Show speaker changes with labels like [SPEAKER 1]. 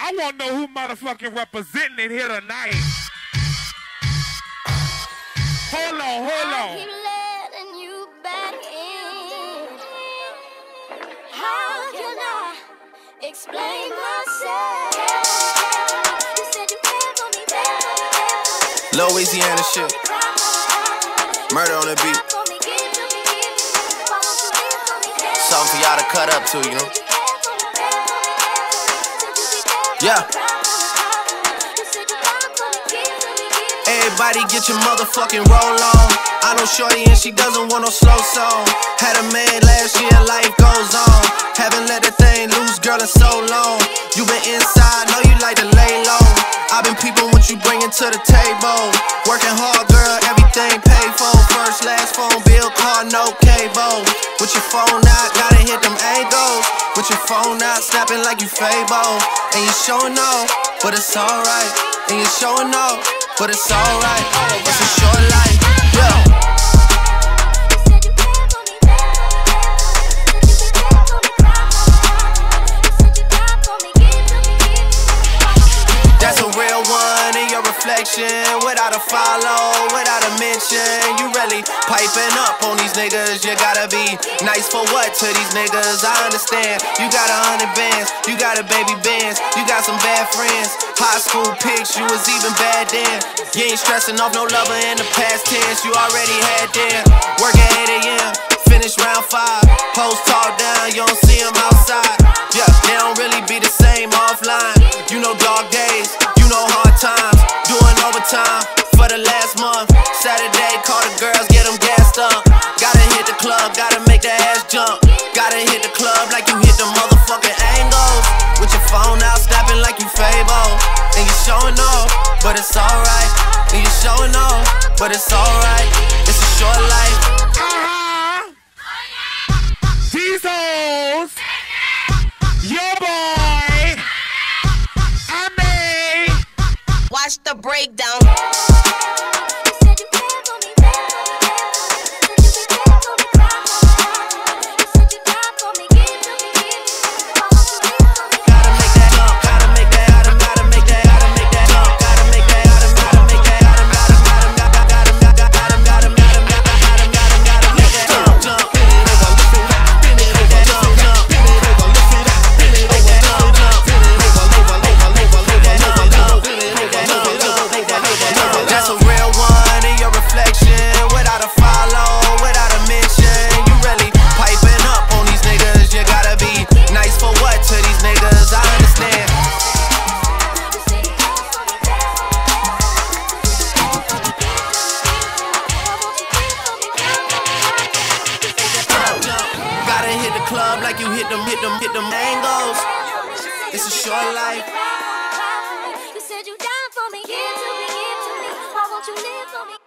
[SPEAKER 1] I want to know who motherfucking representing it here tonight. Hold on, hold on.
[SPEAKER 2] I keep letting you back in. How can I explain myself? You said you cared for me,
[SPEAKER 3] Louisiana shit. Murder on the beat. Something for y'all to cut up to, you know? Yeah. Everybody get your motherfucking roll on. I know shorty and she doesn't want no slow song. Had a man last year, life goes on. Haven't let that thing loose, girl, in so long. You been inside, know you like to lay low. I've been peeping what you bringing to the table. Working hard, girl, everything paid for. First, last phone bill, car, no cable. With your phone out, gotta hit them angles. With your phone out, snapping like you Fable. And you showing off, but it's alright. And you showing off, but it's alright. It's a short life, yeah. That's a real one in your reflection. Without a follow, without a mention. You really piping up on these niggas. You gotta be nice for what to these niggas? I understand. You got 100 bands, you got a baby bands, you got some bad friends. High school pics, you was even bad then. You ain't stressing off no lover in the past tense. You already had them. Work at 8 a.m., finish round 5. Hoes talk down, you don't see them outside. Yeah, they don't really be the same offline. You know dog days, you know hard times. Doing overtime for the last month. Saturday, call the girls, get them gassed up. Gotta hit the club, gotta make the ass jump. Gotta hit the club like you hit the motherfucking angles. With your phone out, snapping like you Fable. And you showing off, but it's alright. And you showing off, but it's alright. It's a short life.
[SPEAKER 1] These hoes, your boy, I made.
[SPEAKER 4] Watch the breakdown.
[SPEAKER 3] Club like you hit them angles. It's a short life.
[SPEAKER 2] You said you died for me, give to me, give to me. Why won't you live for me?